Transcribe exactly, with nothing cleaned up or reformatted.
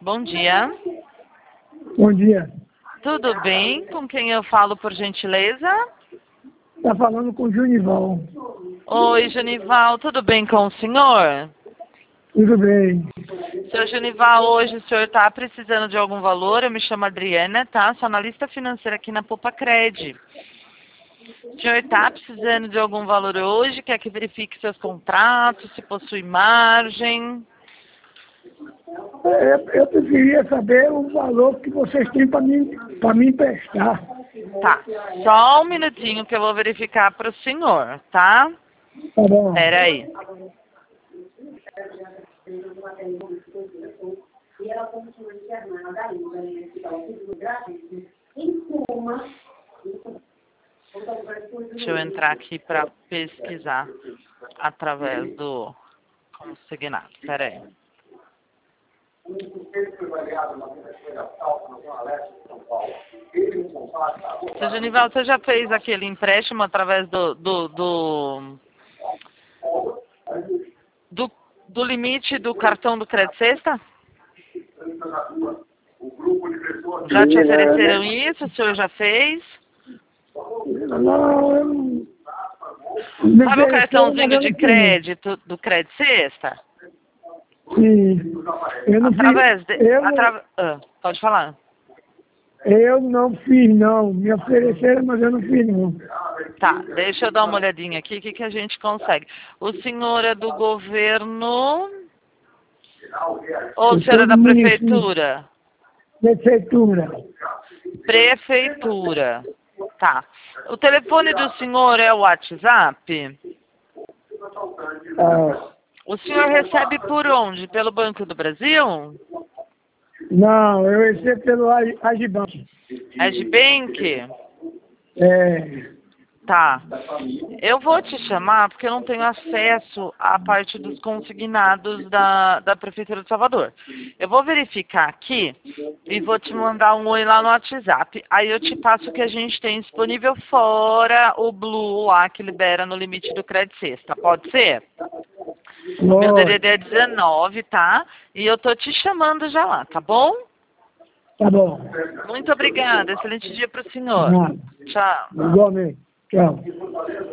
Bom dia. Bom dia. Tudo bem? Com quem eu falo, por gentileza? Está falando com o Junival. Oi, Junival. Tudo bem com o senhor? Tudo bem. Seu Junival, hoje o senhor está precisando de algum valor? Eu me chamo Adriana, tá? Sou analista financeira aqui na Popacred. O senhor está precisando de algum valor hoje? Quer que verifique seus contratos, se possui margem? Eu, eu preferia saber o valor que vocês têm para mim, para me emprestar. Tá, só um minutinho que eu vou verificar para o senhor, tá? Tá bom. Espera aí. Deixa eu entrar aqui para pesquisar através do consignado. Espera aí. Seu Genival, você já fez aquele empréstimo através do do, do, do, do limite do cartão do Crédito Sexta? Já te ofereceram isso? O senhor já fez? Não, eu não... não Sabe o cartãozinho de fiz. crédito do Crédito Sexta? Sim. Eu não Através fiz. de... Eu, Atra... Ah, pode falar. eu não fiz, não. Me ofereceram, mas eu não fiz, não. Tá, deixa eu dar uma olhadinha aqui, o que, que a gente consegue. O senhor é do governo ou o senhor é da prefeitura? Prefeitura. Prefeitura. Tá. O telefone do senhor é o WhatsApp? Ah, O senhor recebe por onde? Pelo Banco do Brasil? não, eu recebo pelo Ag- Agibank. Agibank? É. Tá. Eu vou te chamar porque eu não tenho acesso à parte dos consignados da, da Prefeitura de Salvador. Eu vou verificar aqui e vou te mandar um oi lá no WhatsApp. Aí eu te passo o que a gente tem disponível fora o Blue lá que libera no limite do Crédito Sexta. Pode ser? Meu D D D é dezenove, tá? E eu tô te chamando já lá, tá bom? Tá bom. Muito obrigada. Excelente dia para o senhor. Nada. Tchau. Igualmente. Tchau.